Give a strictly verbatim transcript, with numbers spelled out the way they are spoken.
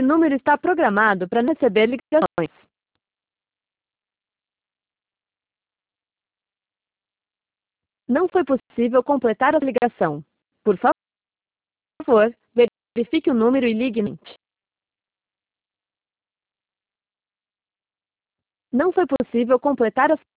Esse número está programado para receber ligações. Não foi possível completar a ligação. Por favor, verifique o número e ligue novamente. Não foi possível completar a